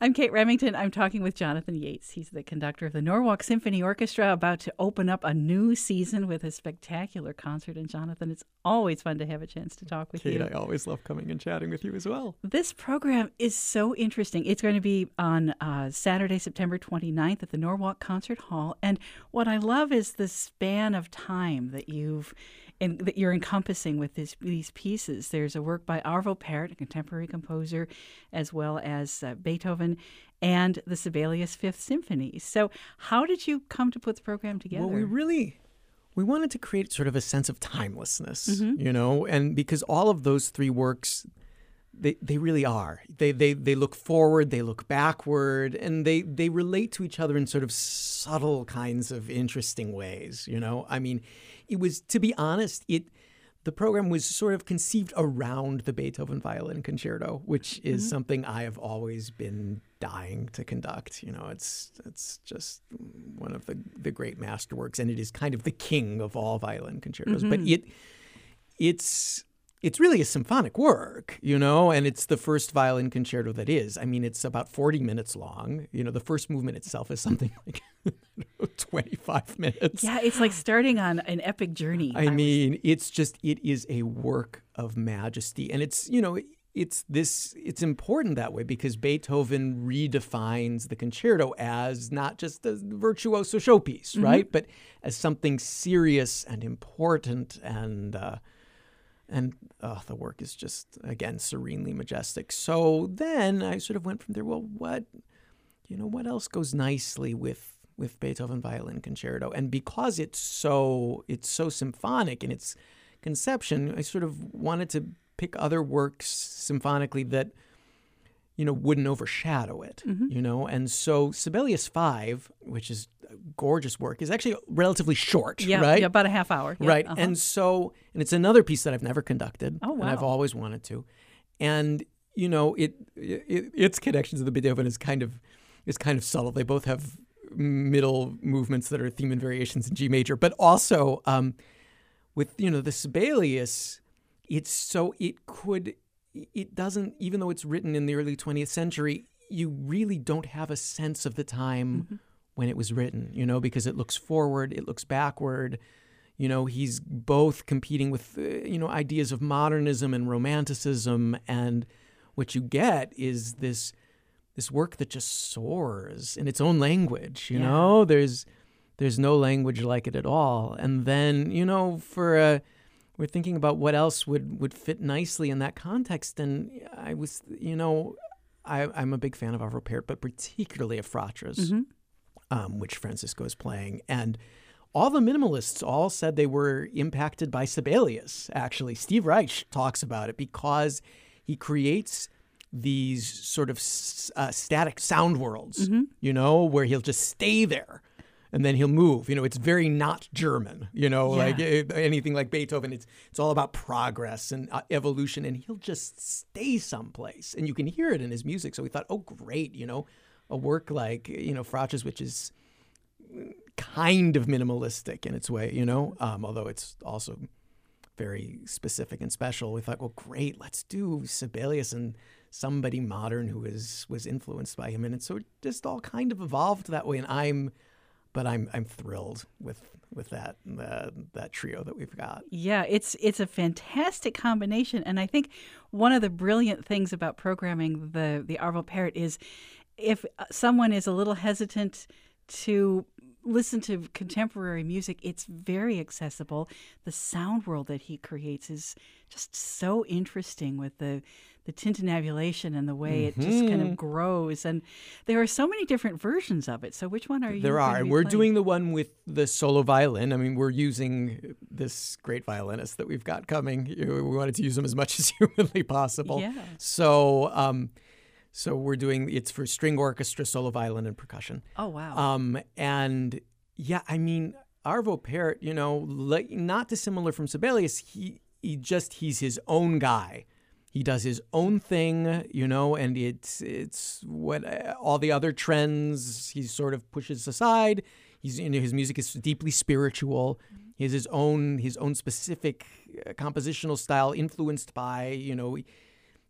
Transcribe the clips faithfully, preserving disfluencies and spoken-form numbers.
I'm Kate Remington. I'm talking with Jonathan Yates. He's the conductor of the Norwalk Symphony Orchestra, about to open up a new season with a spectacular concert. And Jonathan, it's always fun to have a chance to talk with Kate, you. I always love coming and chatting with you as well. This program is so interesting. It's going to be on uh, Saturday, September twenty-ninth at the Norwalk Concert Hall. And what I love is the span of time that you've and that you're encompassing with this, these pieces. There's a work by Arvo Pärt, a contemporary composer, as well as uh, Beethoven, and the Sibelius Fifth Symphony. So how did you come to put the program together? Well, we really, we wanted to create sort of a sense of timelessness, mm-hmm. you know, and because all of those three works, they they really are. They they they look forward, they look backward, and they, they relate to each other in sort of subtle kinds of interesting ways, you know. I mean, it was, to be honest, it the program was sort of conceived around the Beethoven Violin Concerto, which is mm-hmm. something I have always been dying to conduct. You know, it's it's just one of the, the great masterworks, and it is kind of the king of all violin concertos. Mm-hmm. But it it's it's really a symphonic work, you know, and it's the first violin concerto that is. I mean, it's about forty minutes long. You know, the first movement itself is something like twenty-five minutes. Yeah, it's like starting on an epic journey. I, I mean, was... it's just, it is a work of majesty. And it's, you know, it's this, it's important that way because Beethoven redefines the concerto as not just a virtuoso showpiece, mm-hmm. right? But as something serious and important and, uh, And oh, the work is just, again, serenely majestic. So then I sort of went from there, well, what, you know, what else goes nicely with with Beethoven Violin Concerto? And because it's so it's so symphonic in its conception, I sort of wanted to pick other works symphonically that, you know, wouldn't overshadow it, mm-hmm. you know? And so Sibelius Five, which is a gorgeous work, is actually relatively short, yeah, right? Yeah, about a half hour. Yeah, right. uh-huh. And so, and it's another piece that I've never conducted. Oh, wow. And I've always wanted to. And, you know, it, it its connections to the Beethoven is kind of is kind of subtle. They both have middle movements that are theme and variations in G major, but also um, with, you know, the Sibelius, it's so it could, it doesn't, even though it's written in the early twentieth century, you really don't have a sense of the time mm-hmm. when it was written, you know, because it looks forward, it looks backward. You know, he's both competing with, uh, you know, ideas of modernism and romanticism. And what you get is this this work that just soars in its own language, you yeah. know? There's there's no language like it at all. And then, you know, for a, we're thinking about what else would, would fit nicely in that context. And I was, you know, I, I'm a big fan of Arvo Pärt, but particularly of Fratres, mm-hmm. um, which Francisco is playing. And all the minimalists all said they were impacted by Sibelius, actually. Steve Reich talks about it because he creates these sort of uh, static sound worlds, mm-hmm. you know, where he'll just stay there and then he'll move. You know, it's very not German, you know, yeah. like anything like Beethoven. It's it's all about progress and uh, evolution, and he'll just stay someplace. And you can hear it in his music. So we thought, oh, great, you know, a work like, you know, Fratres, which is kind of minimalistic in its way, you know, um, although it's also very specific and special. We thought, well, great, let's do Sibelius and somebody modern who is was influenced by him. And so it just all kind of evolved that way. And I'm, but I'm I'm thrilled with with that uh, that trio that we've got. Yeah, it's it's a fantastic combination. And I think one of the brilliant things about programming the the Arvo Pärt is if someone is a little hesitant to listen to contemporary music, it's very accessible. The sound world that he creates is just so interesting with the the tintinnabulation and the way mm-hmm. it just kind of grows. And there are so many different versions of it. So which one are you There are. And we're playing? doing the one with the solo violin. I mean, we're using this great violinist that we've got coming. We wanted to use him as much as humanly possible. Yeah. So, um, So we're doing, it's for string orchestra, solo violin, and percussion. Oh, wow. Um, and yeah, I mean, Arvo Pärt, you know, like, not dissimilar from Sibelius, he, he just, he's his own guy. He does his own thing, you know, and it's it's what uh, all the other trends he sort of pushes aside. He's, you know, his music is deeply spiritual. He has his own his own specific uh, compositional style influenced by, you know,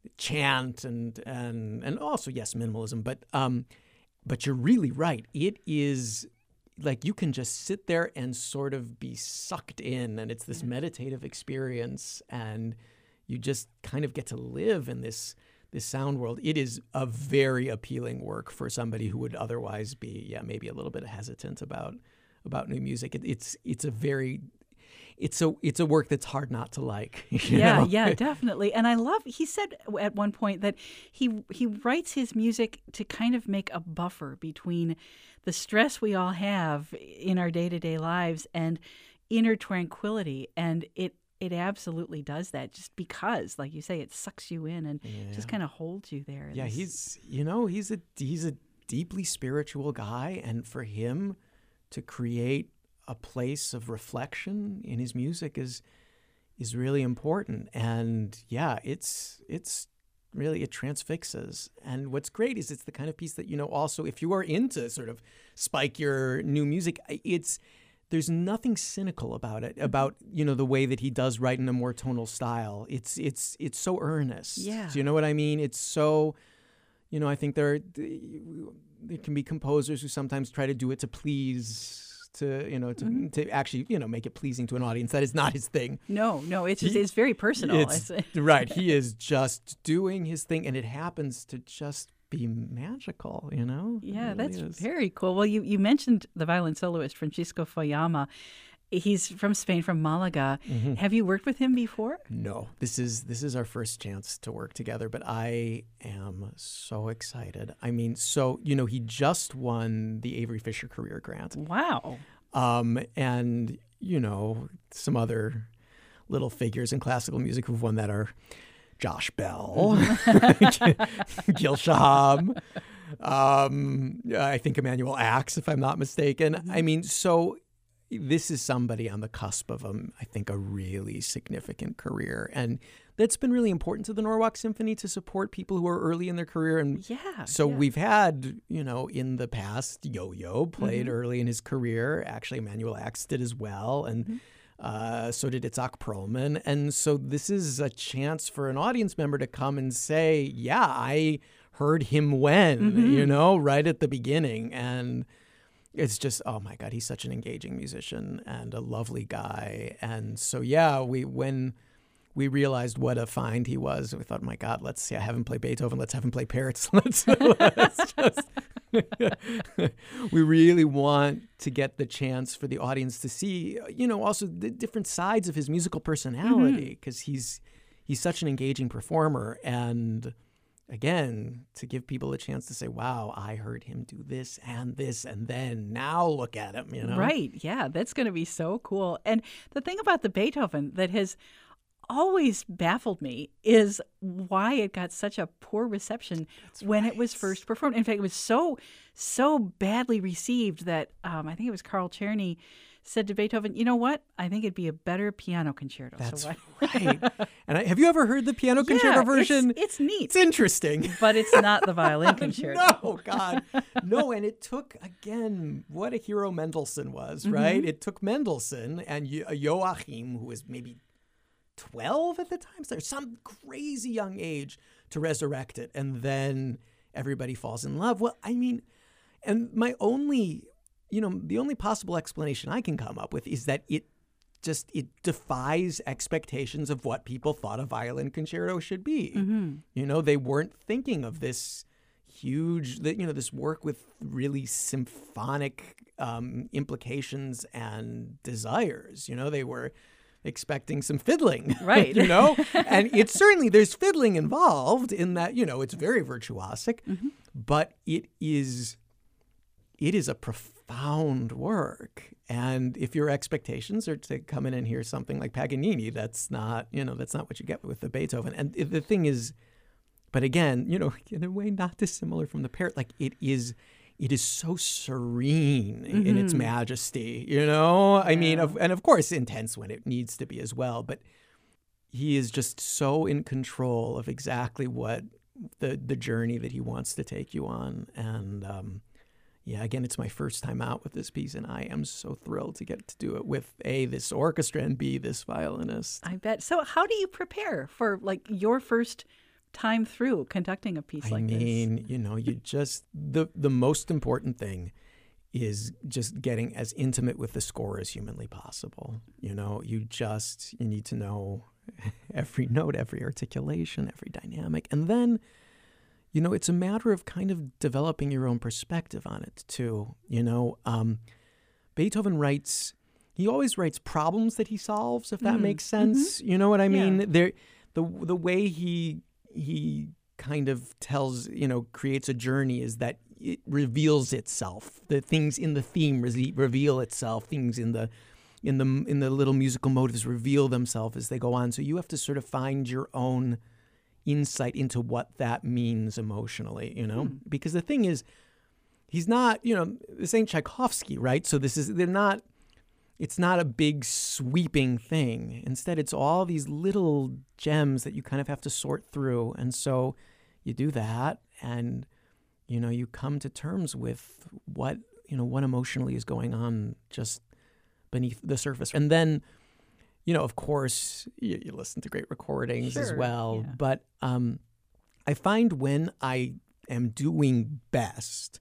chant and and and also yes, minimalism. But um, but you're really right. It is like you can just sit there and sort of be sucked in, and it's this meditative experience, and you just kind of get to live in this this sound world. It is a very appealing work for somebody who would otherwise be, yeah, maybe a little bit hesitant about about new music. It, it's it's a very it's a it's a work that's hard not to like. you Yeah, know? yeah, definitely. And I love. He said at one point that he he writes his music to kind of make a buffer between the stress we all have in our day to day lives and inner tranquility, and it. It absolutely does that just because, like you say, it sucks you in and Yeah. just kind of holds you there. Yeah, This- he's you know he's a he's a deeply spiritual guy, and for him to create a place of reflection in his music is is really important. And yeah, it's it's really it transfixes. And what's great is it's the kind of piece that, you know, also if you are into sort of spikier new music, it's there's nothing cynical about it, about, you know, the way that he does write in a more tonal style. It's it's it's so earnest. Yeah. Do you know what I mean? It's so, you know, I think there there can be composers who sometimes try to do it to please, to, you know, to, Mm-hmm. to actually, you know, make it pleasing to an audience. That is not his thing. No, no, it's He- it's very personal. It's, It's- right. He is just doing his thing, and it happens to just be magical, you know? It Yeah, really that's is. very cool. Well, you, you mentioned the violin soloist, Francisco Foyama. He's from Spain, from Malaga. Mm-hmm. Have you worked with him before? No, this is this is our first chance to work together, but I am so excited. I mean, so, you know, he just won the Avery Fisher Career Grant. Wow. Um, and, you know, some other little figures in classical music who've won that are Josh Bell, Gil Shahab, um, I think Emmanuel Axe, if I'm not mistaken. I mean, so this is somebody on the cusp of, um, I think, a really significant career. And that's been really important to the Norwalk Symphony, to support people who are early in their career. And Yeah. so yeah. we've had, you know, in the past, Yo-Yo played Mm-hmm. early in his career. Actually, Emmanuel Axe did as well. And Mm-hmm. uh, so did Itzhak Perlman. And so this is a chance for an audience member to come and say, yeah, I heard him when, Mm-hmm. you know, right at the beginning. And it's just, oh my God, he's such an engaging musician and a lovely guy. And so, yeah, we when we realized what a find he was, we thought, my God, let's yeah, have him play Beethoven. Let's have him play Peretz. Let's, let's just, we really want to get the chance for the audience to see, you know, also the different sides of his musical personality, because he's he's such an engaging performer. And again, to give people a chance to say, wow, I heard him do this and this, and then now look at him, you know? Right. Yeah, that's going to be so cool. And the thing about the Beethoven that has always baffled me is why it got such a poor reception when it was first performed. In fact, it was so, so badly received that um, I think it was Carl Czerny said to Beethoven, you know what? I think it'd be a better piano concerto. That's so why? right. And I, have you ever heard the piano concerto Yeah, version? It's, it's neat, It's interesting. but it's not the violin concerto. No, God. No, and it took, again, what a hero Mendelssohn was, Mm-hmm. right? It took Mendelssohn and Jo- Joachim, who was maybe twelve at the time, so some crazy young age, to resurrect it. And then everybody falls in love. Well, I mean, and my only, you know, the only possible explanation I can come up with is that it just, it defies expectations of what people thought a violin concerto should be. Mm-hmm. You know, they weren't thinking of this huge, you know, this work with really symphonic um, implications and desires. You know, they were expecting some fiddling, Right. you know, and it's certainly, there's fiddling involved in that, you know, it's very virtuosic, Mm-hmm. but it is, it is a profound work. And if your expectations are to come in and hear something like Paganini, that's not, you know, that's not what you get with the Beethoven. And the thing is, but again, you know, in a way not dissimilar from the Parrot, like it is, it is so serene in Mm-hmm. its majesty, you know? I mean, of, and of course intense when it needs to be as well, but he is just so in control of exactly what the the journey that he wants to take you on. And um, yeah, again, it's my first time out with this piece, and I am so thrilled to get to do it with A, this orchestra, and B, this violinist. I bet. So how do you prepare for like your first time through conducting a piece I like mean, this. you know, you just the the most important thing is just getting as intimate with the score as humanly possible. You know, you just you need to know every note, every articulation, every dynamic, and then, you know, it's a matter of kind of developing your own perspective on it too. You know, um, Beethoven writes. He always writes problems that he solves, if that Mm. makes sense. Mm-hmm. You know what I mean? Yeah. There, the the way he he kind of tells, you know, creates a journey is that it reveals itself. The things in the theme re- reveal itself. Things in the in the in the little musical motives reveal themselves as they go on. So you have to sort of find your own insight into what that means emotionally, you know? Hmm. Because the thing is, he's not, you know, this ain't Tchaikovsky, right? So this is, they're not, it's not a big sweeping thing. Instead, it's all these little gems that you kind of have to sort through. And so you do that and, you know, you come to terms with what, you know, what emotionally is going on just beneath the surface. And then, you know, of course, you, you listen to great recordings as Sure, well. yeah. But um, I find when I am doing best,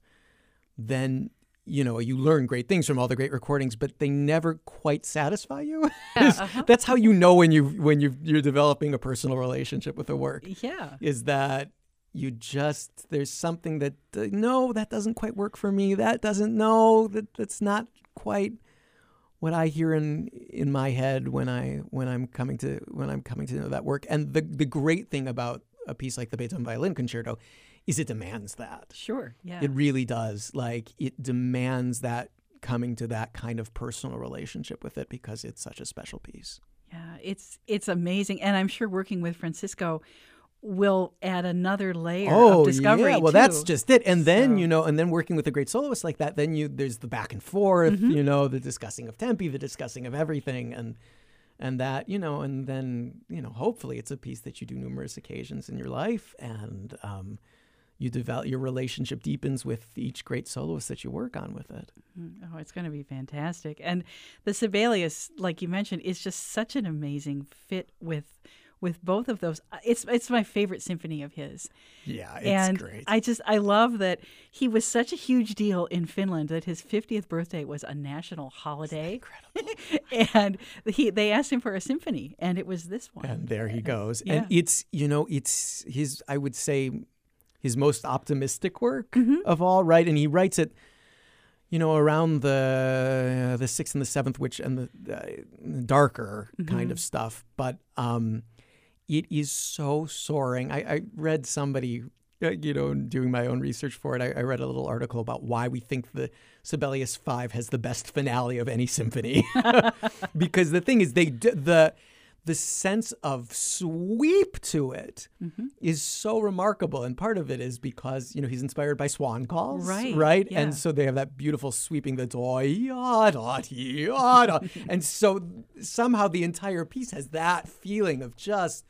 then, you know, you learn great things from all the great recordings, but they never quite satisfy you. Yeah, uh-huh. That's how you know when you when you you're developing a personal relationship with the work. Yeah. Is that you just there's something that uh, no, that doesn't quite work for me. That doesn't no, that that's not quite what I hear in in my head when I when I'm coming to when I'm coming to know that work. And the the great thing about a piece like the Beethoven Violin Concerto is it demands that. Sure. Yeah. It really does. Like it demands that coming to that kind of personal relationship with it because it's such a special piece. Yeah, it's it's amazing, and I'm sure working with Francisco will add another layer Oh, of discovery. yeah. Well, too. that's just it. And then, So- you know, and then working with a great soloist like that, then you there's the back and forth, Mm-hmm. you know, the discussing of tempi, the discussing of everything, and and that, you know, and then, you know, hopefully it's a piece that you do numerous occasions in your life, and um, you develop your relationship deepens with each great soloist that you work on with it. Oh, it's going to be fantastic. And the Sibelius, like you mentioned, is just such an amazing fit with with both of those. It's it's my favorite symphony of his. Yeah, it's and great. I just I love that he was such a huge deal in Finland that his fiftieth birthday was a national holiday. Incredible. And he they asked him for a symphony, and it was this one. And there he goes. Yeah. And it's, you know, it's his, I would say, his most optimistic work Mm-hmm. of all, right? And he writes it, you know, around the uh, the sixth and the seventh, which and the, the darker Mm-hmm. kind of stuff. But um, it is so soaring. I, I read somebody, uh, you know, doing my own research for it. I, I read a little article about why we think the Sibelius Five has the best finale of any symphony, because the thing is, they d- the the sense of sweep to it is so remarkable, and part of it is because, you know, he's inspired by swan calls, Right, right, yeah. and so they have that beautiful sweeping the door, yada yada, and so somehow the entire piece has that feeling of just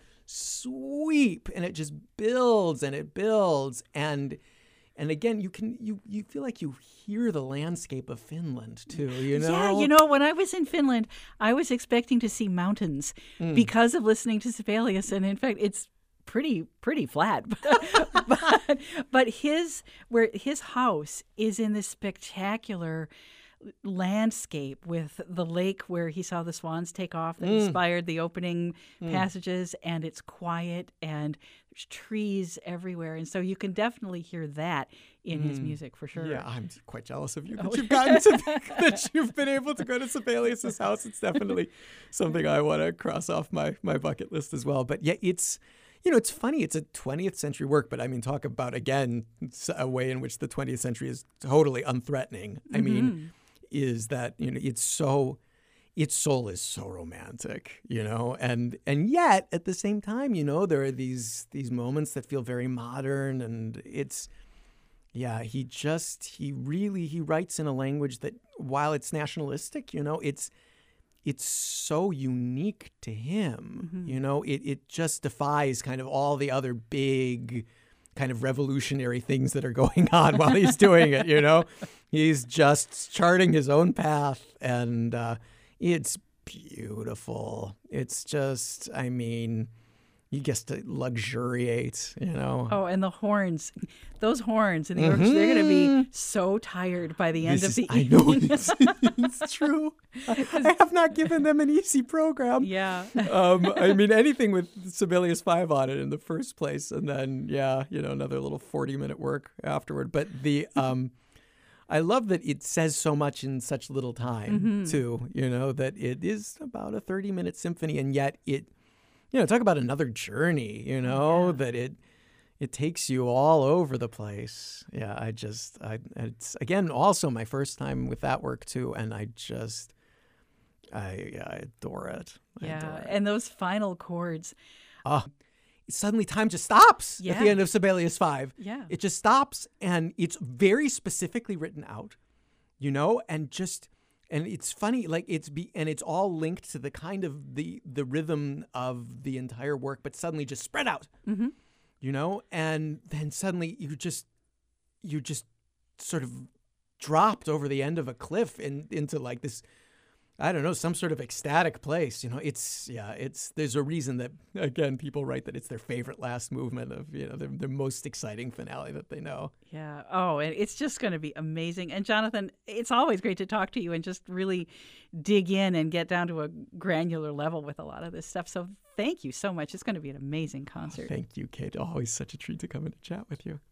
sweep, and it just builds and it builds, and and again, you can you you feel like you hear the landscape of Finland too, you know? Yeah, you know, when I was in Finland, I was expecting to see mountains Mm. because of listening to Sibelius, and in fact, it's pretty pretty flat. but but his where his house is in this spectacular landscape with the lake where he saw the swans take off that Mm. inspired the opening passages, and it's quiet and there's trees everywhere, and so you can definitely hear that in his music for sure. Mm. Yeah, I'm quite jealous of you Oh. that you've gotten to that you've been able to go to Sibelius's house. It's definitely something I want to cross off my my bucket list as well. But yeah, it's, you know, it's funny. It's a twentieth century work, but I mean, talk about again a way in which the twentieth century is totally unthreatening. I mean, is that, you know, it's so. Its soul is so romantic, you know, and and yet at the same time, you know, there are these these moments that feel very modern, and it's, yeah, he just he really he writes in a language that, while it's nationalistic, you know, it's it's so unique to him, you know, it it just defies kind of all the other big kind of revolutionary things that are going on while he's doing it, you know, he's just charting his own path, and uh, it's beautiful. It's just, I mean, you get to luxuriate, you know. Oh, and the horns, those horns in the orchestra, mm-hmm. they're going to be so tired by the end this of the is, evening. I know, it's, it's true. I, I have not given them an easy program. Yeah. um, I mean, anything with Sibelius five on it in the first place, and then, yeah, you know, another little forty-minute work afterward. But the... Um, I love that it says so much in such little time, mm-hmm. too, you know, that it is about a thirty-minute symphony, and yet it, you know, talk about another journey, you know, yeah. that it it takes you all over the place. Yeah, I just, I it's, again, also my first time with that work, too, and I just, I, I adore it. I yeah, adore it. And those final chords. Uh, Suddenly time just stops yeah. at the end of Sibelius five. Yeah. It just stops, and it's very specifically written out, you know, and just, and it's funny, like it's, be, and it's all linked to the kind of the, the rhythm of the entire work, but suddenly just spread out, mm-hmm. you know, and then suddenly you just, you just sort of dropped over the end of a cliff and into like this, I don't know, some sort of ecstatic place. You know, it's, yeah, it's, there's a reason that, again, people write that it's their favorite last movement of, you know, their, their most exciting finale that they know. Yeah. Oh, and it's just going to be amazing. And Jonathan, it's always great to talk to you and just really dig in and get down to a granular level with a lot of this stuff. So thank you so much. It's going to be an amazing concert. Thank you, Kate. Always such a treat to come in and chat with you.